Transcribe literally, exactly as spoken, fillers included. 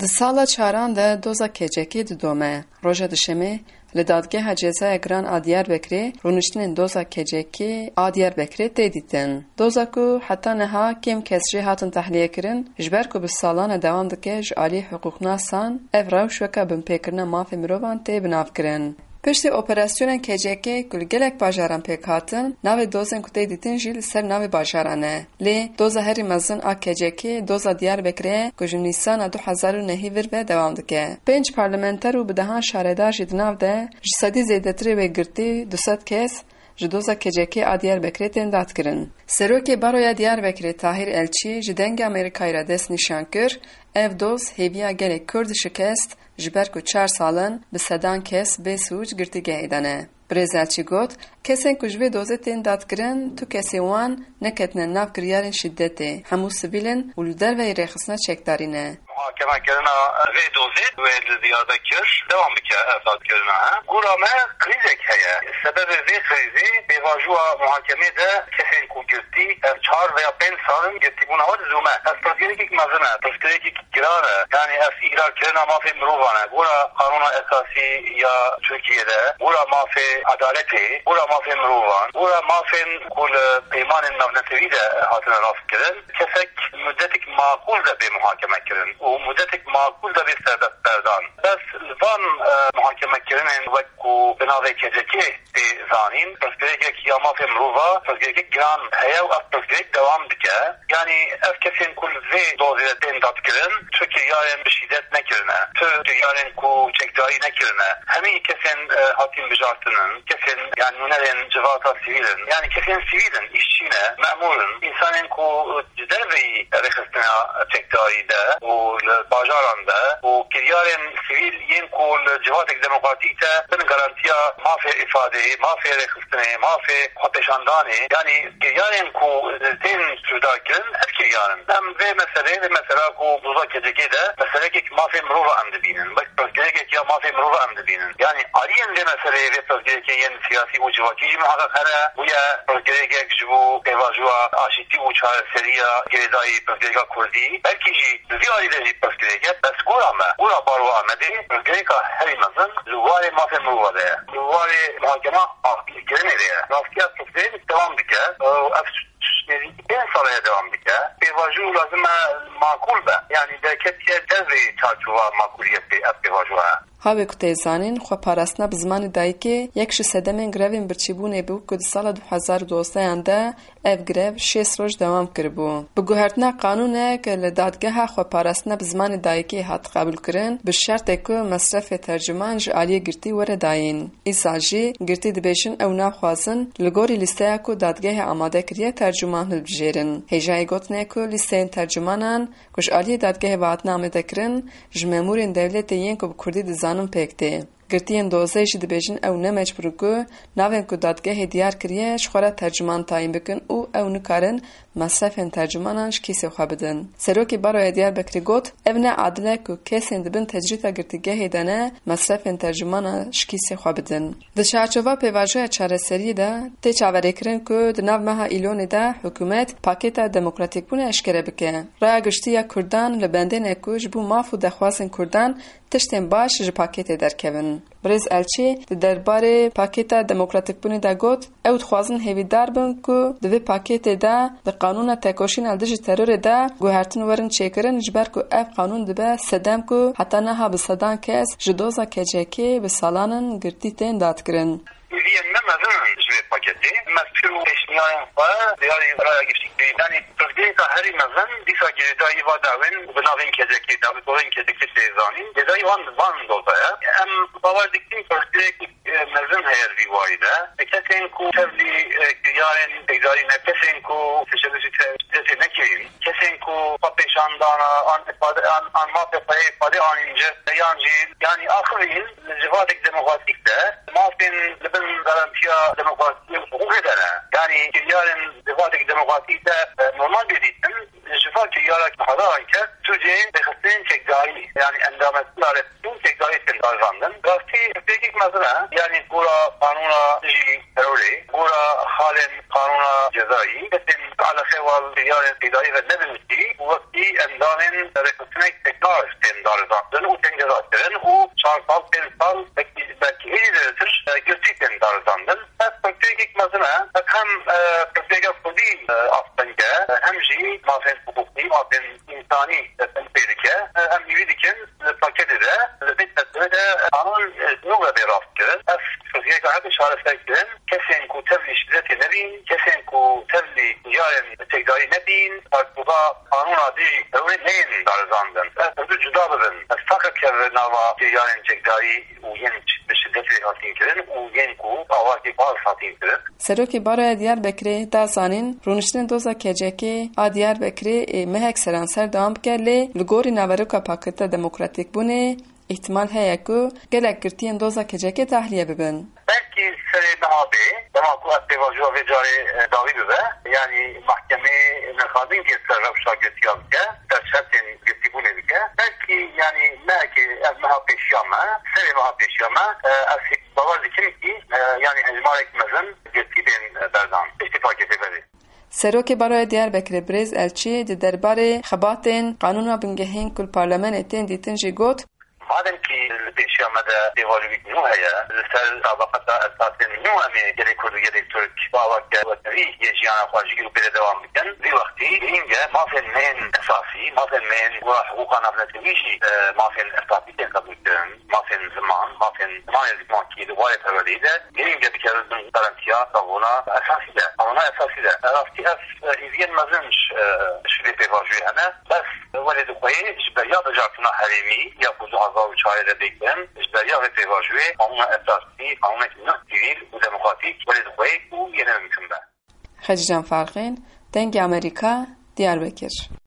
Di sala çaran de doza kecekê didome. Roja dişemê li dadgeha cezaya giran a Diyarbekirê rûniştinên doza kecekê a Diyarbekirê tê dîtin. Doza ku heta niha kêm kes jê hatin tehliyêkirin, ji ber ku bi salan e dewam dike ji aliyê hiqûqnasan, ev rewşweka binpêkirina mafê mirovan tê binavkirin. Piştî operasyonên kecekê ku li gelek bajaran pêk hatin, navê dozên ku tê dîtin jî li ser navê bajaran e. Lê doza herî mezin a kecekê doza Diyarbekirê ku ji Nîsana du hezar û nehî vir ve dewam dike. Pênc parlamenter û bidehan şaredar jî di nav de ji sedî zêdetirê wê girtî du sed kes ji doza kecekê a Diyarbekirê tên dadkirin. Serokê Baroya Diyarbekirê Tahir Elçî ji dengê Amerîkayê re dest nîşan kir, ev doz hêviya gelek Kurd şikest ji ber ku çar salin bi sedan kes bê sûc girtîgehê de ne. Birêz Elçî got, kesên ku ji vê dozê tên dadkirin, tu kesê wan neketine nav kiryarên şiddetê, hemû sivîlin û li derveyê rêxistina çekdarî ne. Muhakemekirina vê dozê wê li Diyarbekir devam dike evdadkirina he. Gura me krîzek heye. Sebebê vê krîzê pêvajoya muhakemê de kesên ku girtî ev çar veya pênc salin girtîbûna we dizûme. Ev pirsgirêkek mezin e, pirsgirêkek giran e. Yani ev îrarkirina mafê mirovan e. Gura kanûna esasî ya Tirkiyeyê, gura mafê adaletê, gura mafê mirovan, gura mafên ku li peymanên navnetewî de hatine rastkirin. Kesek müddetek makul de bê muhakemekirin. û muddetek makul da bir serbest berdan. Bes van muhakemekirinên wek ku binavê kecekê tê zanîn, pirsgirêkek ya mafê mirova, pirsgirêkek giran heye û ev pirsgirêk dewam dike. Yani ev kesên ku li vê dozê de tên dadkirin, tu kiryarên bi şîddet nekirine, tu kiryarên ku çekdarî nekirine. Hemî kesên hatin bijartinin, kesên yani nûnerên civata sivîlin, yani kesên sivîlin, işçîne, memûrin, insanên ku ji derveyî rêxistina çekdarî de û li bajaran de û kiryarên sivîl yên ku li civatek demokratîk de bin garantiya mafê ifadeyê, mafê rêxistinê, mafê xwepêşandanê, yani kiryarên ku tên sûdarkirin ev kiryarin. Em vê meselê vê mesela ku doza kecekê de meselekek mafê mirova em dibînin. Wek pirsgirêkek ya mafê mirova em dibînin. Yani aliyên vê meseleyê vê pirsgirêkê yên siyasî û civakî jî muheqeq hene. Bûye pirsgirêkek ji bo pêvajoya aşîtî û çareseriya girêdayî pirsgirêka Kurdî, belkî jî di vî alî de jî pirsgirêk e. Bes gora me, gora Baroya Amedê pirsgirêka herî mezin li warê mafê mirova de ye. Li warê muhakema aqilkirinê de ye. Rastiya pirsgirêk devam dike. Ev pênc salê devam dike. Pêvajo lazim e makul be. Yani derketiye devrê çarçova makuliyetê ev pêvajoya ye. Havê ku tê zanîn, xweparastina bi zimanê dayîkê yek ji sedemên grevên birçîbûnê bû ku di sala du hezar û dozdehyan de ev grev şêst roj dewam kiribû. Bi guhertina qanûnek li dadgeha xweparastina bi zimanê dayîkê hat qebûlkirin, bi şertê ku mesrefê tercüman ji aliyê girtî were dayîn. Îsal jî girtî dibêjin ew naxwazin li gorî lîsteya ku dadgehê amade kiriye tercüman hilbijêrin. Hêjayê gotinê ku lîsteyên tercümanan ku ji aliyê dadgehê ve hatine amedekirin, ji memûrên dewletê yên ku bi Kurdî dizanin pêk tê. Girtiyên dozê jî dibêjin ew ne mecbûr ku navên ku dadgehê diyar kiriye ji xwe re tercüman tayîn bikin û ew nikarin mesrefên tercümanan ji kîsê xwe bidin. Serokê Baroya Diyarbekirê got, ev ne adil e ku kesên dibin tecrîta girtîgehê de ne mesrefên tercümanan ji kîsê xwe bidin. Di çarçova pêvajoya çareseriyê de tê çaverêkirin ku di nav meha îlonê de hikûmet pakêta demokratîkbûnê eşkere bike. Raya giştî Kurdan li bendêne ku ji bo maf û dexwazên Kurdan tiştên baş ji pakêtê derkevin. Birêz Elçî di derbarê pakêta demokratîkbûnê de got, ew dixwazin hêvîdar bin ku di vê pakêtê de di qanûna tekoşîna dijî terorê de guhertin werin çêkirin ji ber ku ev qanûn dibe sedem ku heta niha bi sedan kes ji doza kecekê bi salanin girtî tên dadkirin. Üyeyên me mezin ji vê paketê, me pir û pêşniyarên xwe diyarê raya giştî yani pirsgirêka herî mezin dîsa girêdayî va dawên bi navên kecekê da bi dozên kecekê tê zanîn. Girêdayî van van doza ye. Em bawer dikin pirsgirêk mezin heye vî warî de. Kesên ku tevlî kiryarên peydarî ne, kesên ku teşebbüsî şiddetê nekirin, kesên ku xwepêşandana an ifade an mafê xwe ifade anînce yan jî yani axirîn li civatek demokratîk de mafên li bin garantiya demokratiyê hukukê de ne. Yani kiryarên civatek demokratîk de normal bedîtin ji val kiryara hezar ke Türkiye'nin rêxistinên çekdarî yani endametli aletinin çekdarî tên darjandin. Rastî pêkî مثلا یعنی گورا قانون جی تروری گورا حال قانون جزایی بسیم على خوال دیار پیدایی و نبیمتی وقتی اندام رکوتنک تکار استیم دارزاندن و تنجزا کرن و چهار سال پنج سال belki iyidir gerçekten darzandın. Peki mesela hem peki kudi aslında hem şey mafen hukuki mafen insani tehlike hem yürüdüken paketi de bir de anın nüve bir rastgele. Es Türkiye kadar şartlarken kesin ku tevli şiddeti nebin kesin ku tevli yarın tekdari nebin artıba kanun adı öyle neyin darzandın. Es bu cüdabın fakat kevnava yarın tekdari uyen Serokê Baroya Diyarbekirê ta zanîn rûniştinên doza kecekê a Diyarbekirê mehek seranser dewam bike lê li gorî naveroka Pakirtina Demokratîkbûnê îhtimal heye ku gelek girtiyên doza kecekê tahliye bibin. Belki serê mehabê dema ku ez pêvajoya vê carê dawî bibe yani mahkemê nexwazin ki ser rewşa girtiya bike ser şertên girtîbûnê bike belki yani mehekê ez meha pêşiya me serê meha pêşiya me ez bawer dikim ki yani ecmarek mezin girtîbên berdan îstîfa ketiberi. Serokê Baroya Diyarbekirê Birêz Elçî di derbarê xebatên qanûna bingehîn ku li parlemenê tên dîtin jî got madem ki pêşiya me de pêvajoyî nû heye li ser tabaqeta esasên nû em ê gelek Kurd û gelek Türk baweke weterî yê jiyana xwe ji îro pêre dewam bikin vê wextî hînge mafên mêhên esasî mafên mêhên gora hiqûqa navdetewî jî mafên esasî tên qebûl kirin mafên ziman mafên zimanê zikmakî li warê perwerdeyî de hînge dikerin garantiya savûna esasî de savûna esasî de rastî ev hêviyên mezin ji vê pêvajoyê hene bes welê dixweyê ji beriya bijartina herêmî ya ku du hezar û çarê de bêkin ji beriya vê pêvajoyê qanûna esasî qanûnekî nû sivîl û demokratîk welê dixweyê û yê ne mümkün be. Xecican Farxên, Dengê Amerîka, Diyarbekir.